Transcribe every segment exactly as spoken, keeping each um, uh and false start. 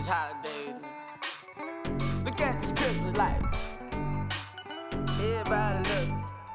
these holidays. Look at these Christmas lights. Everybody look.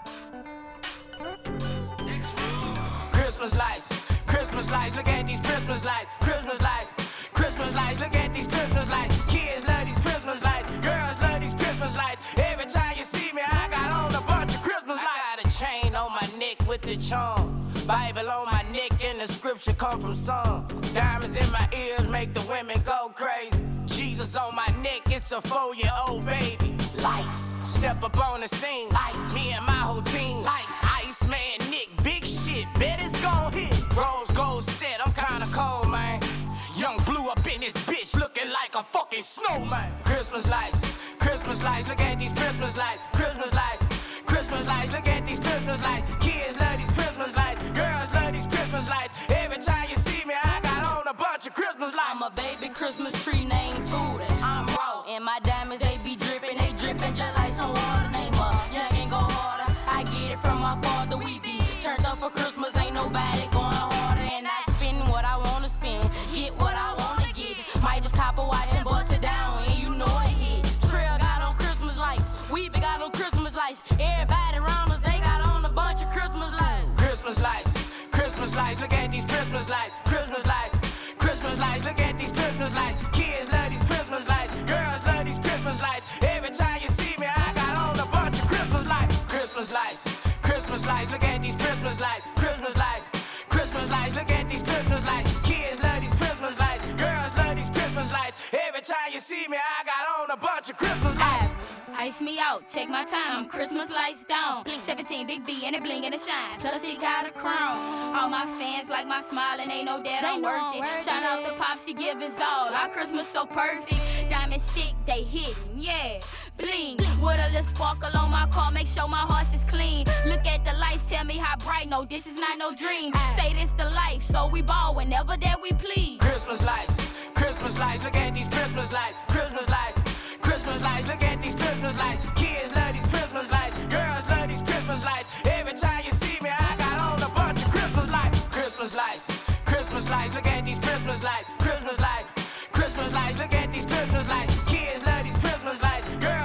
Christmas lights, Christmas lights. Look at these Christmas lights, Christmas lights, Christmas lights. Look at these Christmas lights. Kids love these Christmas lights. Girls love these Christmas lights. Every time you see me, I got on a bunch of Christmas lights. I got a chain on my neck with the charm. Bible on my neck and the scripture come from Psalm. Diamonds in my ears make the women go crazy. Jesus on my neck, it's a four-year-old baby. Lights, step up on the scene. Lights, me and my whole team. Lights, Iceman Nick, big shit, bet it's gon' hit. Rose gold set, I'm kinda cold, man. Young Blue up in this bitch, looking like a fucking snowman. Christmas lights, Christmas lights, look at these Christmas lights, Christmas lights, Christmas lights, look at these Christmas lights. Kids love these Christmas lights, girls love these Christmas lights. Every time you see me, I got on a bunch of Christmas lights. I'm a baby Christmas tree named Tootie. I'm raw, and my diamonds they be dripping, they dripping just like some water. Name up, young and go harder. I get it from my father. We be turned up for Christmas, ain't nobody going harder. And I spend what I wanna spend, get what I wanna get. Might just cop a watch and bust it down, and you know it hit. Trail got on Christmas lights, we be got on Christmas lights. Everybody around us, they got on a bunch of Christmas lights. Christmas lights, Christmas lights, look at these Christmas lights, Christmas lights, Christmas lights, look at these Christmas lights. Kids love these Christmas lights, girls love these Christmas lights. Every time you see me, I got on a bunch of Christmas lights. Christmas lights, Christmas lights, look at these Christmas lights, Christmas lights, Christmas lights, look at these Christmas lights. Kids love these Christmas lights, girls love these Christmas lights. Every time you see me, I got on a bunch of Christmas lights. Ice me out, take my time, Christmas lights down. seventeen, big B, and it bling and it shine. Plus it got a crown. All my fans like my smile and ain't no doubt I'm worth it. Shout out to Pops, he give his all. Our Christmas so perfect. Diamond sick, they hitting, yeah. Bling, with a little sparkle on my car, make sure my horse is clean. Look at the lights, tell me how bright, no, this is not no dream. Say this the life, so we ball whenever that we please. Christmas lights, Christmas lights, look at these Christmas lights, Christmas lights, Christmas lights, look at these Christmas lights. Kids love these Christmas lights, girls love these Christmas lights. Every time you see me, I got on a bunch of Christmas lights. Christmas lights, Christmas lights, look at these Christmas lights, Christmas lights, Christmas lights, look at these Christmas lights. Kids love these Christmas lights, girls